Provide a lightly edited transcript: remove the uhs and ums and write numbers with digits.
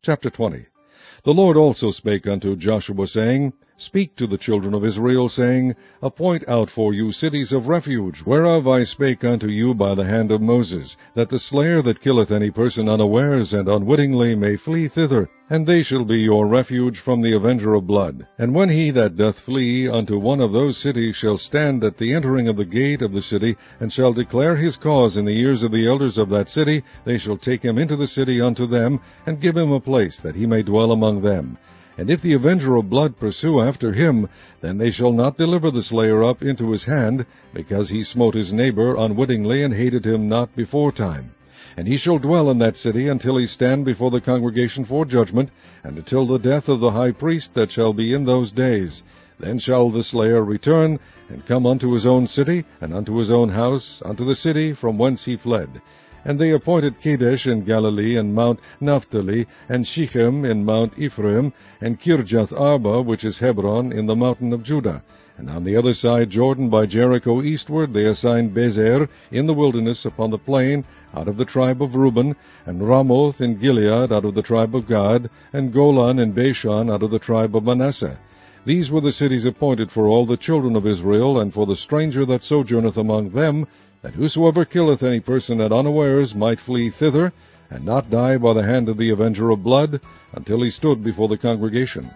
Chapter 20. The Lord also spake unto Joshua, saying, Speak to the children of Israel, saying, Appoint out for you cities of refuge, whereof I spake unto you by the hand of Moses, that the slayer that killeth any person unawares and unwittingly may flee thither, and they shall be your refuge from the avenger of blood. And when he that doth flee unto one of those cities shall stand at the entering of the gate of the city, and shall declare his cause in the ears of the elders of that city, they shall take him into the city unto them, and give him a place that he may dwell among them. And if the avenger of blood pursue after him, then they shall not deliver the slayer up into his hand, because he smote his neighbor unwittingly, and hated him not beforetime. And he shall dwell in that city until he stand before the congregation for judgment, and until the death of the high priest that shall be in those days. Then shall the slayer return, and come unto his own city, and unto his own house, unto the city from whence he fled. And they appointed Kadesh in Galilee, and Mount Naphtali, and Shechem in Mount Ephraim, and Kirjath Arba, which is Hebron, in the mountain of Judah. And on the other side Jordan by Jericho eastward they assigned Bezer in the wilderness upon the plain, out of the tribe of Reuben, and Ramoth in Gilead out of the tribe of Gad, and Golan in Bashan out of the tribe of Manasseh. These were the cities appointed for all the children of Israel, and for the stranger that sojourneth among them, that whosoever killeth any person at unawares might flee thither, and not die by the hand of the avenger of blood, until he stood before the congregation.